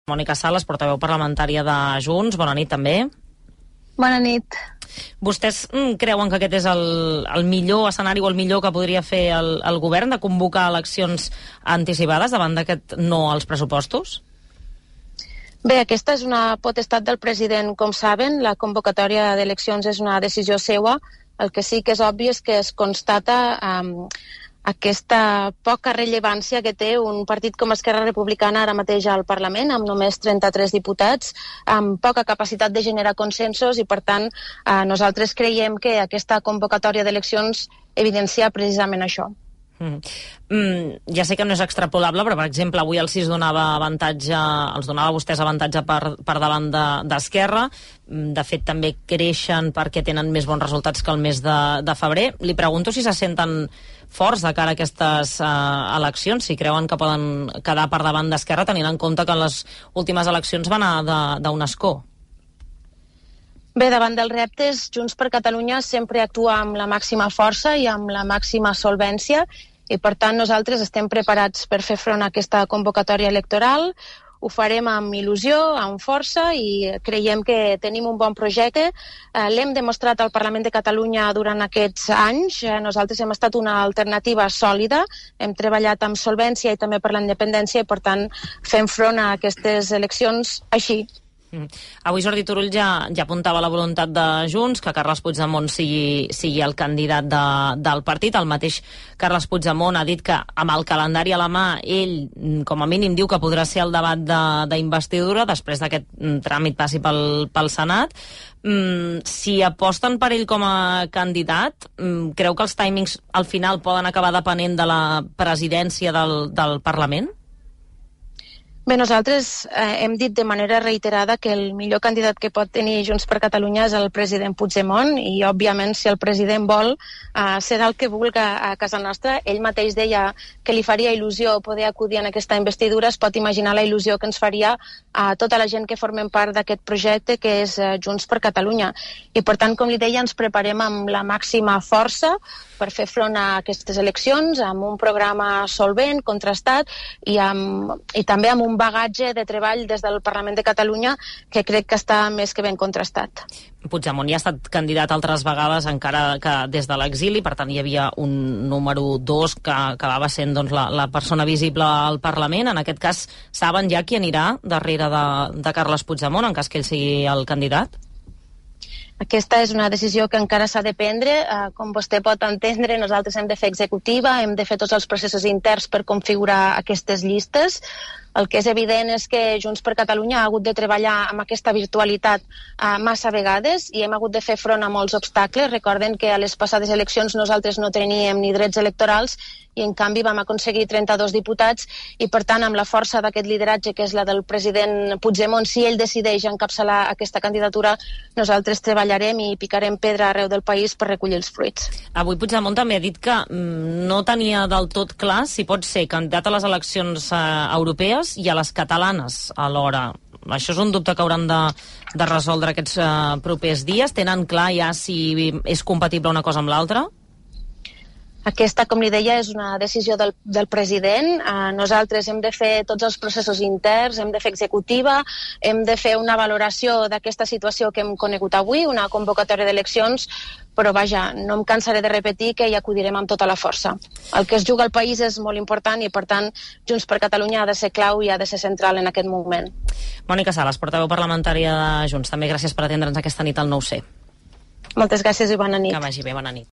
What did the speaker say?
Mònica Sales, portaveu parlamentària de Junts. Bona nit, també. Bona nit. Vostès creuen que aquest és el millor escenari o el millor que podria fer el govern, de convocar eleccions anticipades davant d'aquest no als pressupostos? Bé, aquesta és una potestat del president. Com saben, la convocatòria d'eleccions és una decisió seua. El que sí que és obvi és que es constata aquesta poca rellevància que té un partit com Esquerra Republicana ara mateix al Parlament, amb només 33 diputats, amb poca capacitat de generar consensos, i per tant nosaltres creiem que aquesta convocatòria d'eleccions evidencia precisament això. Ja sé que no és extrapolable, però per exemple avui el CIS els donava a vostès avantatge per davant d'Esquerra. De fet també creixen perquè tenen més bons resultats que el mes de febrer. Li pregunto si se senten forts de cara a aquestes eleccions, si creuen que poden quedar per davant d'Esquerra, tenint en compte que en les últimes eleccions van anar d'un escó. Bé, davant dels reptes, Junts per Catalunya sempre actua amb la màxima força i amb la màxima solvència, i per tant nosaltres estem preparats per fer front a aquesta convocatòria electoral. Ho farem amb il·lusió, amb força, i creiem que tenim un bon projecte. L'hem demostrat al Parlament de Catalunya durant aquests anys. Nosaltres hem estat una alternativa sòlida, hem treballat amb solvència i també per la independència, i per tant fem front a aquestes eleccions així. Avui Jordi Turull ja apuntava la voluntat de Junts, que Carles Puigdemont sigui el candidat del partit. El mateix Carles Puigdemont ha dit que amb el calendari a la mà ell com a mínim diu que podrà ser el debat d'investidura després d'aquest tràmit passi pel Senat. Si aposten per ell com a candidat, creu que els timings al final poden acabar depenent de la presidència del Parlament? Bé, nosaltres hem dit de manera reiterada que el millor candidat que pot tenir Junts per Catalunya és el president Puigdemont, i òbviament si el president vol serà el que vulga a casa nostra. Ell mateix deia que li faria il·lusió poder acudir en aquesta investidura. Es pot imaginar la il·lusió que ens faria a tota la gent que formem part d'aquest projecte que és Junts per Catalunya. I per tant, com li deia, ens preparem amb la màxima força per fer front a aquestes eleccions, amb un programa solvent, contrastat, i també amb un bagatge de treball des del Parlament de Catalunya que crec que està més que ben contrastat. Puigdemont ja ha estat candidat altres vegades, encara que des de l'exili, per tant hi havia un número 2 que acabava sent la persona visible al Parlament. En aquest cas, saben ja qui anirà darrere de Carles Puigdemont, en cas que ell sigui el candidat? Aquesta és una decisió que encara s'ha de prendre. Com vostè pot entendre, nosaltres hem de fer executiva, hem de fer tots els processos interns per configurar aquestes llistes. El que és evident és que Junts per Catalunya ha hagut de treballar amb aquesta virtualitat massa vegades i hem hagut de fer front a molts obstacles. Recorden que a les passades eleccions nosaltres no teníem ni drets electorals i en canvi vam aconseguir 32 diputats, i per tant amb la força d'aquest lideratge que és la del president Puigdemont, si ell decideix encapçalar aquesta candidatura, nosaltres treballarem i picarem pedra arreu del país per recollir els fruits. Avui Puigdemont també ha dit que no tenia del tot clar si pot ser candidat a les eleccions europees i a les catalanes alhora. Això és un dubte que hauran de resoldre aquests propers dies. Tenen clar ja si és compatible una cosa amb l'altra? Aquesta, com li deia, és una decisió del president. Nosaltres hem de fer tots els processos interns, hem de fer executiva, hem de fer una valoració d'aquesta situació que hem conegut avui, una convocatòria d'eleccions, però vaja, no em cansaré de repetir que hi acudirem amb tota la força. El que es juga al país és molt important i, per tant, Junts per Catalunya ha de ser clau i ha de ser central en aquest moment. Mònica Sales, portaveu parlamentària de Junts, també gràcies per atendre'ns aquesta nit al 9C. Moltes gràcies i bona nit. Que vagi bé, bona nit.